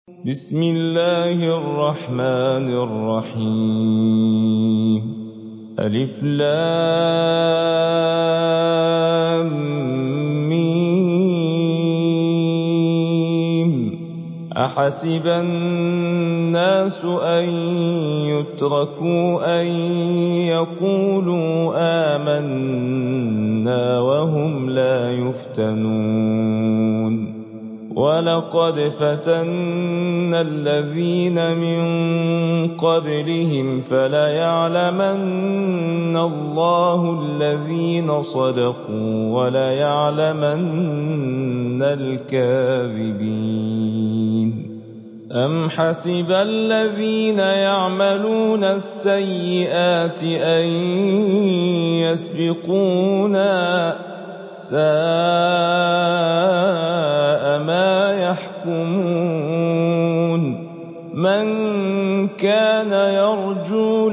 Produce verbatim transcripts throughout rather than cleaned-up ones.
بسم الله الرحمن الرحيم ألف لام ميم أحسب الناس أن يتركوا أن يقولوا آمنا وهم لا يفتنون ولقد فتنا الذين من قبلهم فليعلمن الله الذين صدقوا وليعلمن الكاذبين أم حسب الذين يعملون السيئات أن يسبقونا ساء ما يحكمون من كان يرجو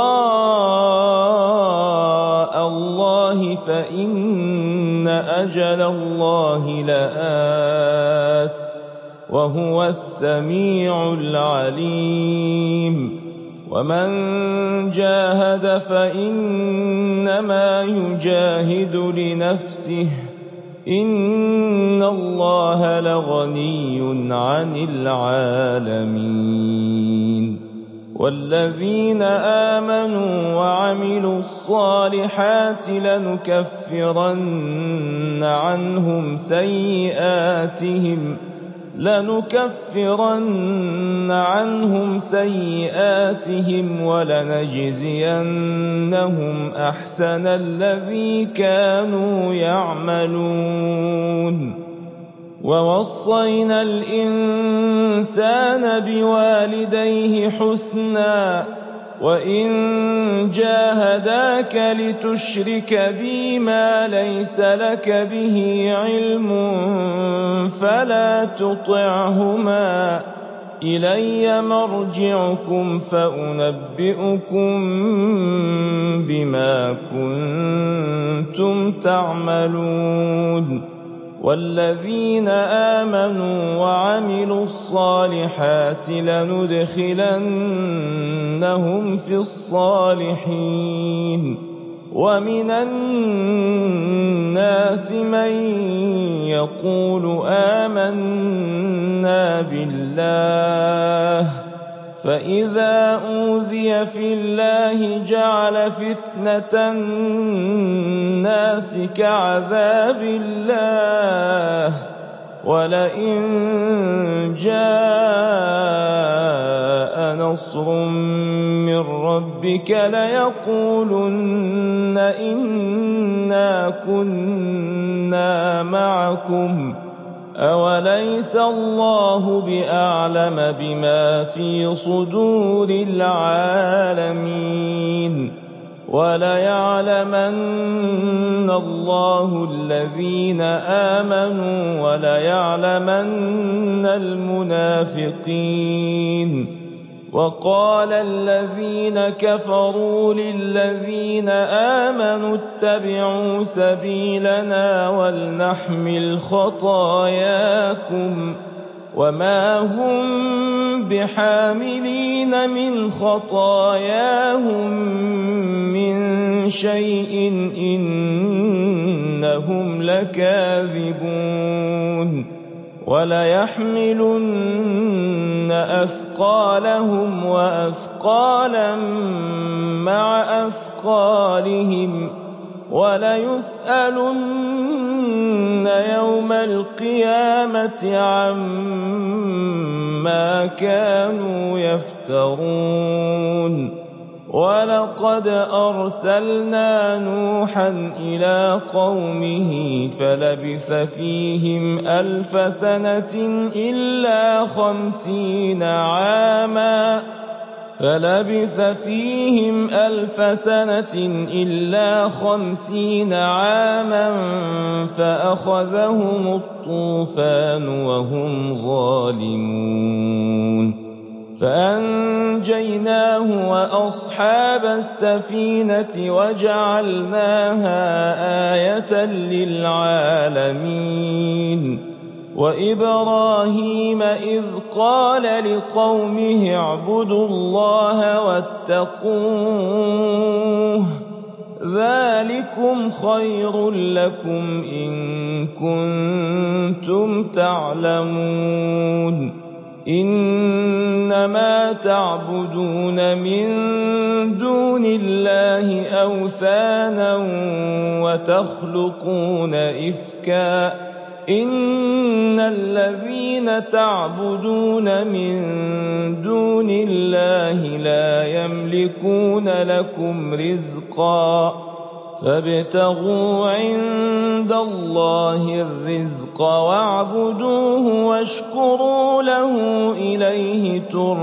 لقاء الله فإن أجل الله لآت وهو السميع العليم ومن جاهد فإنما يجاهد لنفسه إن الله لغني عن العالمين والذين آمنوا وعملوا الصالحات لنكفرن عنهم سيئاتهم لنكفرن عنهم سيئاتهم ولنجزينهم أحسن الذي كانوا يعملون ووصينا الإنسان بوالديه حسنا وإن جاهداك لتشرك بي ما ليس لك به علم فلا تطعهما إلي مرجعكم فأنبئكم بما كنتم تعملون والذين آمنوا وعملوا الصالحات لندخلنهم في الصالحين ومن الناس من يقول آمنا بالله فإذا أوذي في الله جعل فتنة الناس كعذاب الله ولئن جاء نصر من ربك ليقولن إنا كنا معكم أوليس الله بأعلم بما في صدور العالمين وليعلمن الله الذين آمنوا وليعلمن المنافقين وقال الذين كفروا للذين آمنوا اتبعوا سبيلنا ولنحمل خطاياكم وما هم بحاملين من خطاياهم من شيء إنهم لكاذبون وليحملن أثقالهم وأثقالا مع أثقالهم وليسألن يوم القيامة عما كانوا يفترون ولقد أرسلنا نوحا إلى قومه فلبث فيهم ألف سنة إلا خمسين عاما فلبث فيهم ألف سنة إلا خمسين عاما فأخذهم الطوفان وهم ظالمون فأنجيناه وأصحاب السفينة وجعلناها آية للعالمين وإبراهيم إذ قال لقومه اعبدوا الله واتقوه ذلكم خير لكم إن كنتم تعلمون إنما تعبدون من دون الله أوثانا وتخلقون إفكا إن الذين تعبدون من دون الله لا يملكون لكم رزقا فابتغوا عند الله الرزق واعبدوه واشكروا له إليه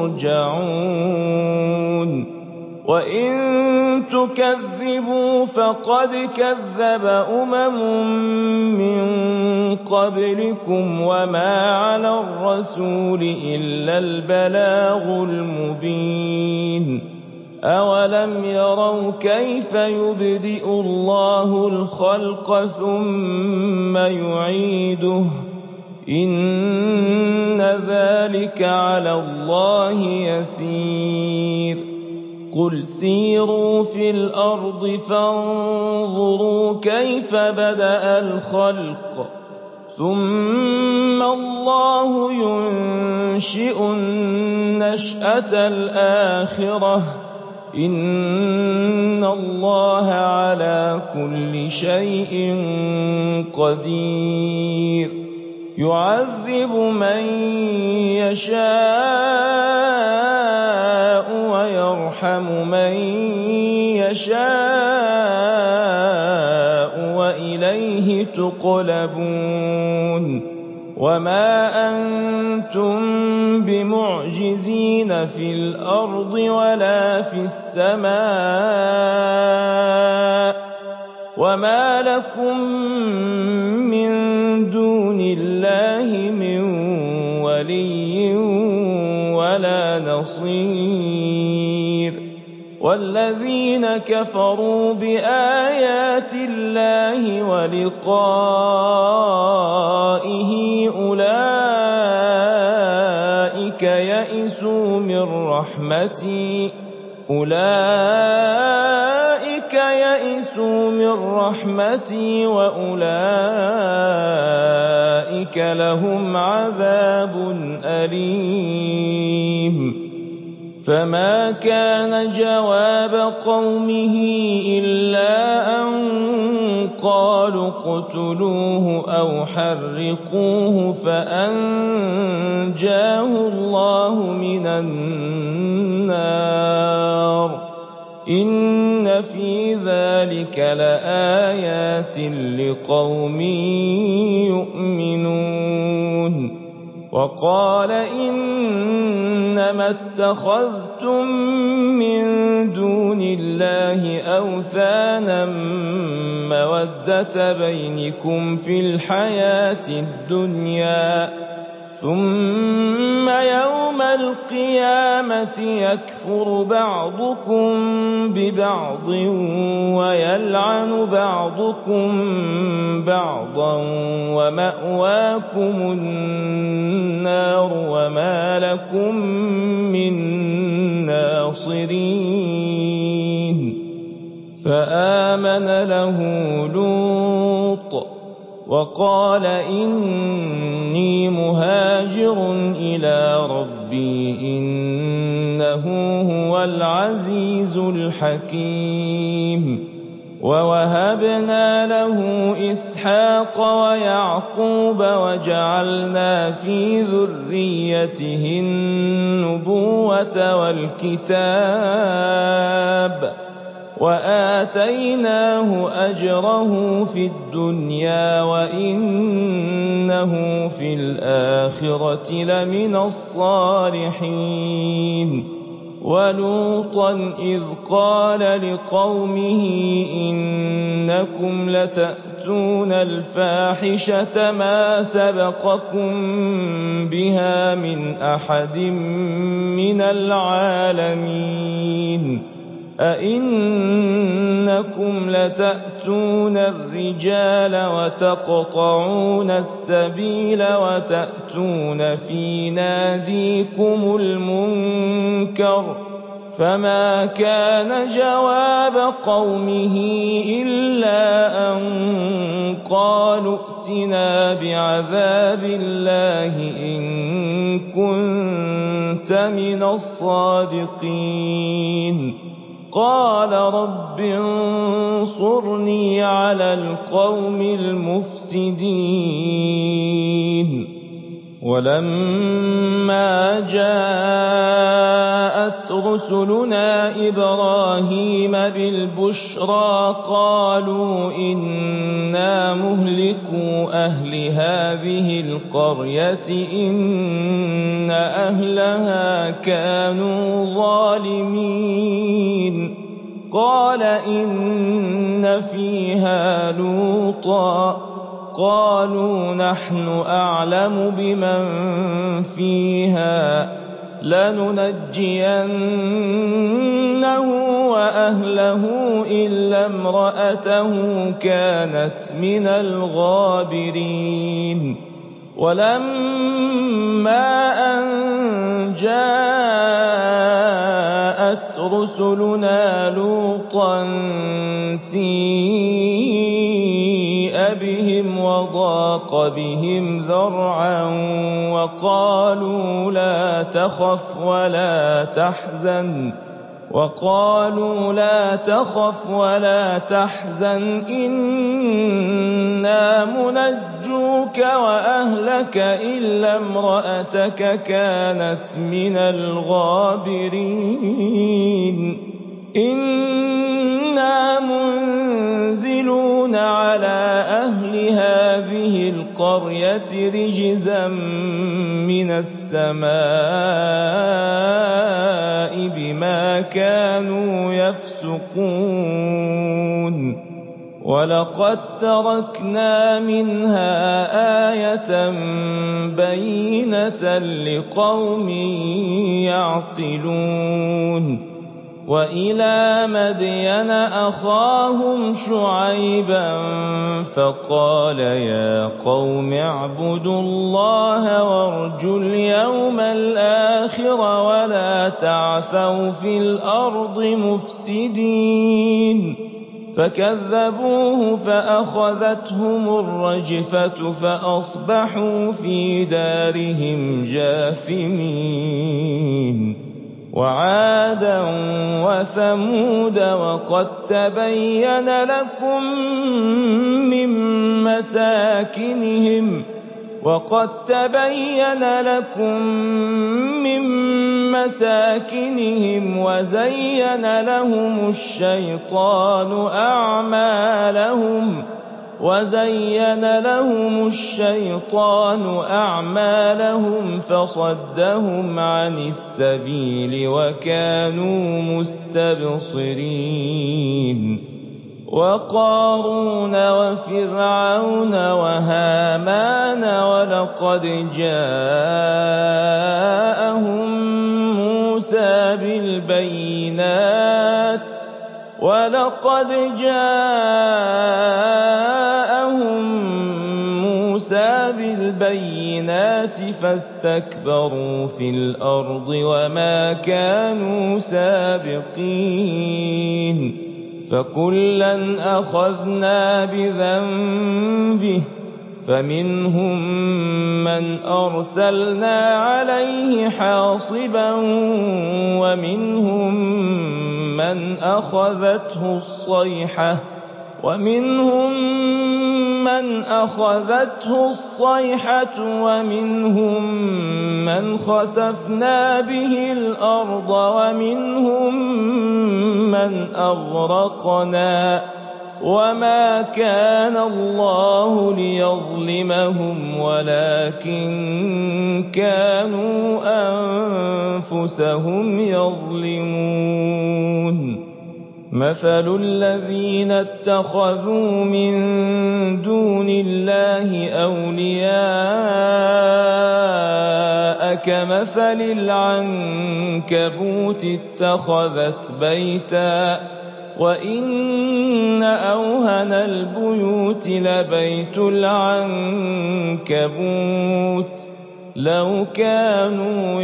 ترجعون وإن تكذبوا فقد كذب أمم من قبلكم وما على الرسول إلا البلاغ المبين أولم يروا كيف يبدئ الله الخلق ثم يعيده إن ذلك على الله يسير قل سيروا في الأرض فانظروا كيف بدأ الخلق ثم الله ينشئ النشأة الآخرة إن الله على كل شيء قدير يعذب من يشاء ويرحم من يشاء وإليه تقلبون وما أنتم بمعجزين في الأرض ولا في السماء وما لكم من دون الله من ولي ولا نصير والذين كفروا بآيات الله ولقائه أولئك يئسوا من رحمتي أولئك يئسوا من رحمتي وأولئك لهم عذاب أليم فما كان جواب قومه إلا أن قالوا اقتلوه أو حرقوه فأنجاه الله من النار إن في ذلك لآيات لقوم يؤمنون وقال إنما اتخذتم من دون الله أوثانا مودة بينكم في الحياة الدنيا ثم يوم القيامة يكفر بعضكم ببعض ويلعن بعضكم بعضا ومأواكم النار وما لكم من ناصرين فآمن له لوط وقال إني مهاجر إلى ربي إنه هو العزيز الحكيم ووهبنا له إسحاق ويعقوب وجعلنا في ذريته النبوة والكتاب وآتيناه أجره في الدنيا وإنه في الآخرة لمن الصالحين ولوطا إذ قال لقومه إنكم لتأتون الفاحشة ما سبقكم بها من أحد من العالمين أئنكم لتأتون الرجال وتقطعون السبيل وتأتون في ناديكم المنكر فما كان جواب قومه إلا أن قالوا ائتنا بعذاب الله إن كنت من الصادقين قال رب انصرني على القوم المفسدين ولما جاءت رسلنا إبراهيم بالبشرى قالوا إنا مهلكو أهل هذه القرية إن أهلها كانوا ظالمين قال إن فيها لوطا قالوا نحن أعلم بمن فيها لننجينه وأهله إلا امرأته كانت من الغابرين ولما أن جاءت رسلنا لوطا سيء بهم وضاق بهم ذرعا وقالوا لا تخف ولا تحزن وقالوا لا تخف ولا تحزن إنا منجوك وأهلك إلا امرأتك كانت من الغابرين إنا منزلون على أهل هذه القرية رجزا من السماء بما كانوا يفسقون ولقد تركنا منها آية بينة لقوم يعقلون وإلى مدين أخاهم شعيبا فقال يا قوم اعبدوا الله وارجوا اليوم الآخر ولا تعثوا في الأرض مفسدين فكذبوه فأخذتهم الرجفة فأصبحوا في دارهم جاثمين وعادا وثمود وقد تبين لكم من مساكنهم وقد تبين لكم من مساكنهم وزين لهم الشيطان أعمالهم وزين لهم الشيطان أعمالهم فصدهم عن السبيل وكانوا مستبصرين وقارون وفرعون وهامان ولقد جاءهم موسى بالبينات ولقد جاءهم موسى بالبينات فاستكبروا في الأرض وما كانوا سابقين فكلا أخذنا بذنبه فمنهم من أرسلنا عليه حاصبا ومنهم من أخذته الصيحة ومنهم من أخذته الصيحة ومنهم من خسفنا به الأرض ومنهم من أغرقنا وما كان الله ليظلمهم ولكن كانوا أنفسهم يظلمون مَثَلُ الَّذِينَ اتَّخَذُوا مِن دُونِ اللَّهِ أَوْلِيَاءَ كَمَثَلِ الْعَنكَبُوتِ اتَّخَذَتْ بَيْتًا ۖ وَإِنَّ أَوْهَنَ الْبُيُوتِ لَبَيْتُ الْعَنكَبُوتِ ۖ لَوْ كَانُوا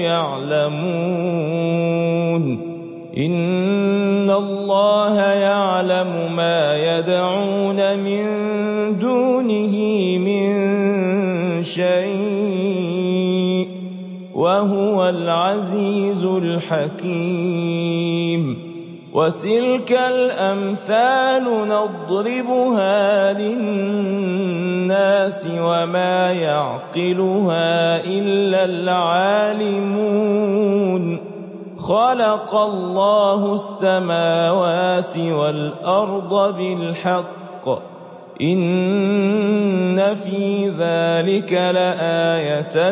يَعْلَمُونَ. إِنَّ اللَّهَ يَعْلَمُ مَا يَدْعُونَ مِن دُونِهِ مِن شَيْءٍ ۚ وَهُوَ الْعَزِيزُ الْحَكِيمُ. وَتِلْكَ الْأَمْثَالُ نَضْرِبُهَا لِلنَّاسِ وَمَا يَعْقِلُهَا إِلَّا الْعَالِمُونَ. خَلَقَ اللَّهُ السَّمَاوَاتِ وَالْأَرْضَ بِالْحَقِّ ۚ إِنَّ فِي ذَٰلِكَ لَآيَةً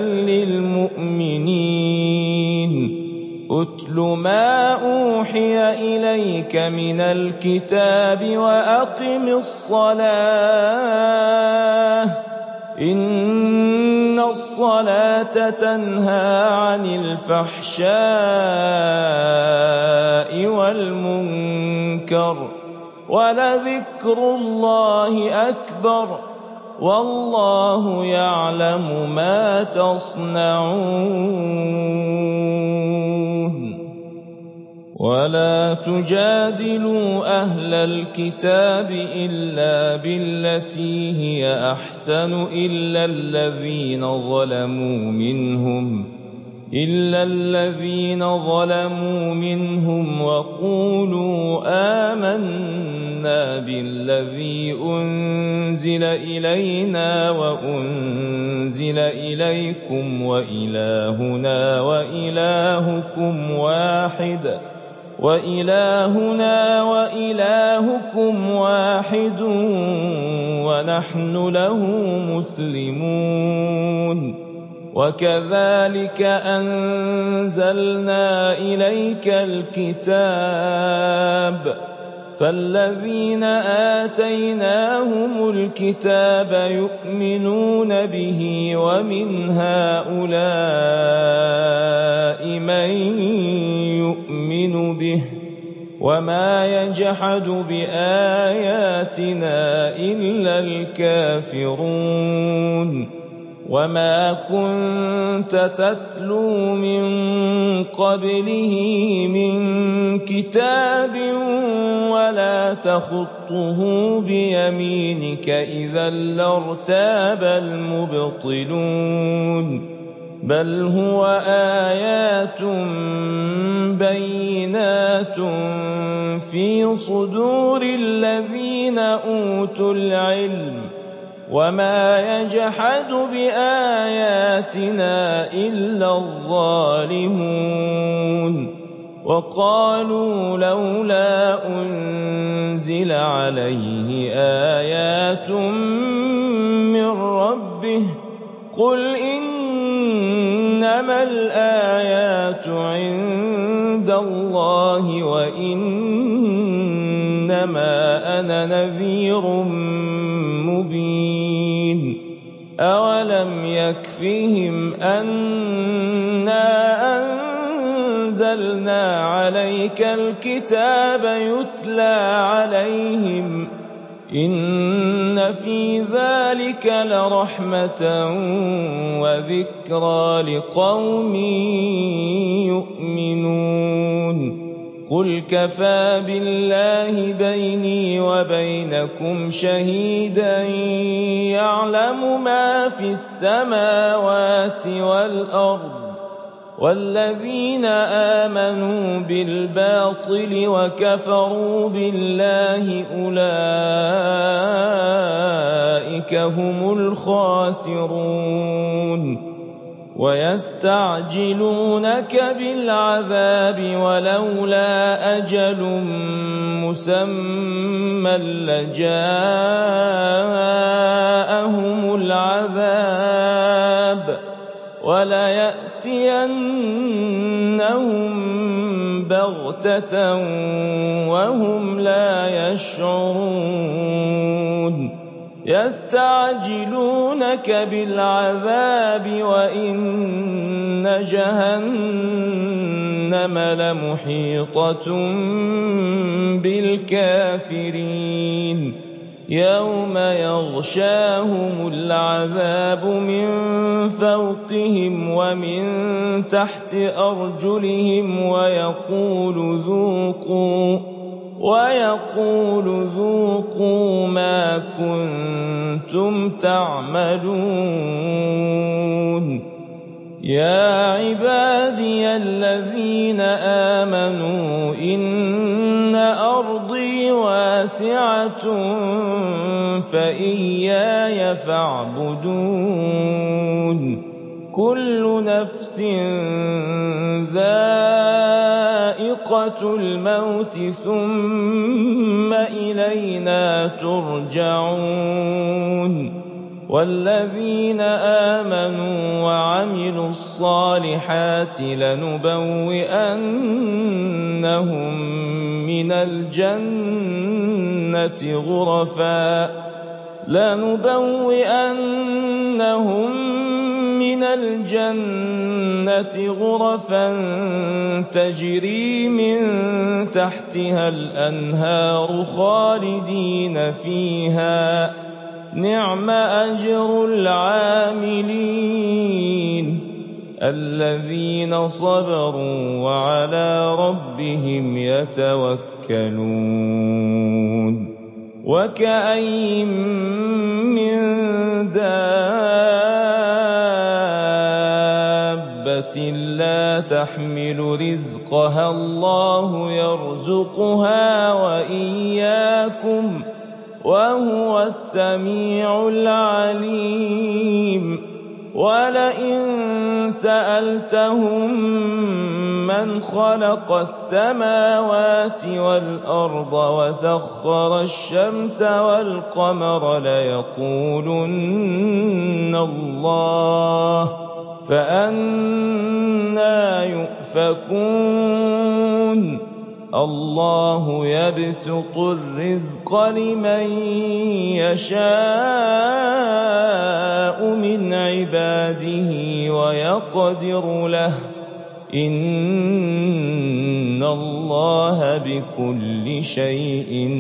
لِّلْمُؤْمِنِينَ. أُتْلُ مَا أُوحِيَ إِلَيْكَ مِنَ الْكِتَابِ وَأَقِمِ الصَّلَاةَ ۖ إِنَّ الصَّلَاةَ تَنْهَىٰ عَنِ الْفَحْشَاءِ وَالْمُنكَرِ ۗ وَلَذِكْرُ اللَّهِ أَكْبَرُ ۗ وَاللَّهُ يَعْلَمُ مَا تَصْنَعُونَ. وَلَا تُجَادِلُوا أَهْلَ الْكِتَابِ إِلَّا بِالَّتِي هِيَ أَحْسَنُ إِلَّا الَّذِينَ ظَلَمُوا مِنْهُمْ وَقُولُوا آمَنَّا بِالَّذِي أُنزِلَ إِلَيْنَا وَأُنزِلَ إِلَيْكُمْ وَإِلَٰهُنَا وَإِلَٰهُكُمْ وَاحِدٌ وَنَحْنُ لَهُ مُسْلِمُونَ. وَكَذَٰلِكَ أَنزَلْنَا إِلَيْكَ الْكِتَابَ ۚ فَالَّذِينَ آتَيْنَاهُمُ الْكِتَابَ يُؤْمِنُونَ بِهِ ۖ وَمِنْ هَٰؤُلَاءِ مَن يُؤْمِنُ بِهِ ۚ وَمَا يَجْحَدُ بِآيَاتِنَا إِلَّا الْكَافِرُونَ. وَمَا كُنتَ تَتْلُو مِن قَبْلِهِ مِن كِتَابٍ وَلَا تَخُطُّهُ بِيَمِينِكَ ۖ إِذًا لَّارْتَابَ الْمُبْطِلُونَ. بَلْ هُوَ آيَاتٌ بَيِّنَاتٌ فِي صُدُورِ الَّذِينَ أُوتُوا الْعِلْمَ ۚ وَمَا يَجْحَدُ بِآيَاتِنَا إِلَّا الظَّالِمُونَ. وَقَالُوا لَوْلَا أُنزِلَ عَلَيْهِ آيَاتٌ مِّن رَّبِّهِ ۖ قُلْ إِنَّمَا الْآيَاتُ عِندَ اللَّهِ وَإِنَّمَا أَنَا نَذِيرٌ مُّبِينٌ. أَوَلَمْ يَكْفِهِمْ أَنَّا أَنزَلْنَا عَلَيْكَ الْكِتَابَ يُتْلَىٰ عَلَيْهِمْ ۚ إِنَّ فِي ذَٰلِكَ لَرَحْمَةً وَذِكْرَىٰ لِقَوْمٍ يُؤْمِنُونَ. قُلْ كَفَىٰ بِاللَّهِ بَيْنِي وَبَيْنَكُمْ شَهِيدًا يَعْلَمُ مَا فِي السَّمَاوَاتِ وَالْأَرْضِ ۗ وَالَّذِينَ آمَنُوا بِالْبَاطِلِ وَكَفَرُوا بِاللَّهِ أُولَٰئِكَ هُمُ الْخَاسِرُونَ. وَيَسْتَعْجِلُونَكَ بِالْعَذَابِ وَلَوْلَا أَجَلٌ مُّسَمًّى لَّجَاءَهُمُ الْعَذَابُ وَلَيَأْتِيَنَّهُم بَغْتَةً بَغْتَةً وَهُمْ لَا يَشْعُرُونَ يَسْتَعْجِلُونَكَ بِالْعَذَابِ وَإِنَّ جَهَنَّمَ لَمُحِيطَةٌ بِالْكَافِرِينَ يَوْمَ يَغْشَاهُمُ الْعَذَابُ مِن فَوْقِهِمْ وَمِن تَحْتِ أَرْجُلِهِمْ وَيَقُولُ ذُوقُوا وَيَقُولُ ذُوقُوا مَا كُنتُمْ تَعْمَلُونَ يَا عِبَادِيَ الَّذِينَ آمَنُوا إِنَّ أَرْضِي وَاسِعَةٌ فَإِيَّايَ فَاعْبُدُونِ كُلُّ نَفْسٍ ذَائِقَةُ الْمَوْتِ ثُمَّ إِلَيْنَا تُرْجَعُونَ وَالَّذِينَ آمَنُوا وَعَمِلُوا الصَّالِحَاتِ لَنُبَوِّئَنَّهُم مِّنَ الْجَنَّةِ غُرَفًا لَنُبَوِّئَنَّهُم مِّنَ الْجَنَّةِ غُرَفًا تَجْرِي مِن تَحْتِهَا الْأَنْهَارُ خَالِدِينَ فِيهَا ۚ نِعْمَ أَجْرُ الْعَامِلِينَ الَّذِينَ صَبَرُوا وَعَلَىٰ رَبِّهِمْ يَتَوَكَّلُونَ وَكَأَيِّن مِّن دَابَّةٍ لَّا تَحْمِلُ رِزْقَهَا اللَّهُ يَرْزُقُهَا وَإِيَّاكُمْ ۚ وَهُوَ السَّمِيعُ الْعَلِيمُ وَلَئِن سَأَلْتَهُم مَّنْ خَلَقَ السَّمَاوَاتِ وَالْأَرْضَ وَسَخَّرَ الشَّمْسَ وَالْقَمَرَ لَيَقُولُنَّ اللَّهُ ۖ فَأَنَّىٰ يُؤْفَكُونَ اللَّهُ يَبْسُطُ الرِّزْقَ لِمَن يَشَاءُ مِنْ عِبَادِهِ وَيَقْدِرُ لَهُ ۚ إِنَّ اللَّهَ بِكُلِّ شَيْءٍ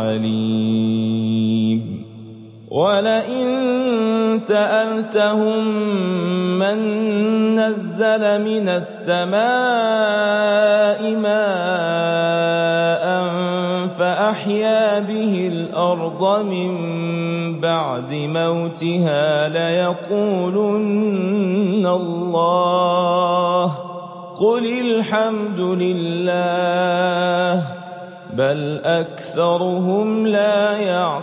عَلِيمٌ وَلَئِن سَأَلْتَهُم مَّن نَّزَّلَ مِنَ السَّمَاءِ مَاءً فَأَحْيَا بِهِ الْأَرْضَ مِن بَعْدِ مَوْتِهَا لَيَقُولُنَّ اللَّهُ ۚ قُلِ الْحَمْدُ لِلَّهِ ۚ بَلْ أَكْثَرُهُمْ لَا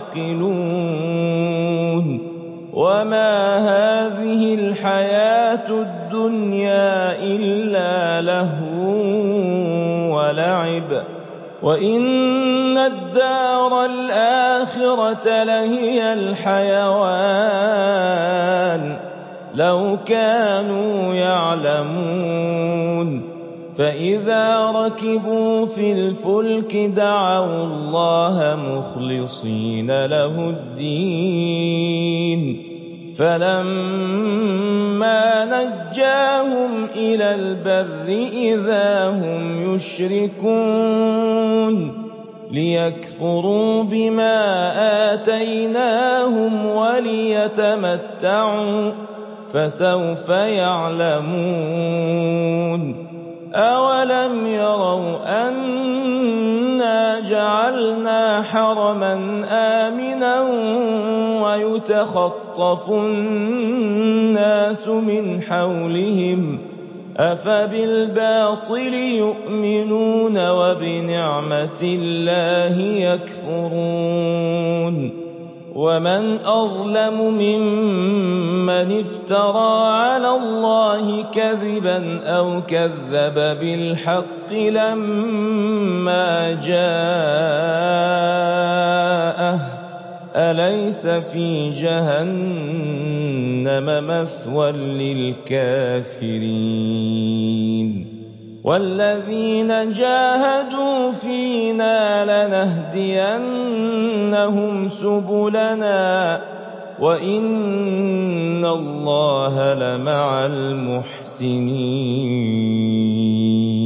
يَعْقِلُونَ وَمَا هَٰذِهِ الْحَيَاةُ الدُّنْيَا إِلَّا لَهْوٌ وَلَعِبٌ ۚ وَإِنَّ الدَّارَ الْآخِرَةَ لَهِيَ الْحَيَوَانُ ۚ لَوْ كَانُوا يَعْلَمُونَ فَإِذَا رَكِبُوا فِي الْفُلْكِ دَعَوُا اللَّهَ مُخْلِصِينَ لَهُ الدِّينَ فَلَمَّا نَجَّاهُمْ إِلَى الْبَرِّ إِذَا هُمْ يُشْرِكُونَ لِيَكْفُرُوا بِمَا آتَيْنَاهُمْ وَلِيَتَمَتَّعُوا ۖ فَسَوْفَ يَعْلَمُونَ أَوَلَمْ يَرَوْا أَنَّا جَعَلْنَا حَرَمًا آمِنًا وَيُتَخَطَّفُ النَّاسُ مِنْ حَوْلِهِمْ ۚ أَفَبِالْبَاطِلِ يُؤْمِنُونَ وَبِنِعْمَةِ اللَّهِ يَكْفُرُونَ وَمَنْ أَظْلَمُ مِمَّنِ افْتَرَىٰ عَلَى اللَّهِ كَذِبًا أَوْ كَذَّبَ بِالْحَقِّ لَمَّا جَاءَهُ ۚ أَلَيْسَ فِي جَهَنَّمَ مَثْوًى لِّلْكَافِرِينَ وَالَّذِينَ جَاهَدُوا فِينَا لَنَهْدِيَنَّهُمْ سُبُلَنَا ۚ وَإِنَّ اللَّهَ لَمَعَ الْمُحْسِنِينَ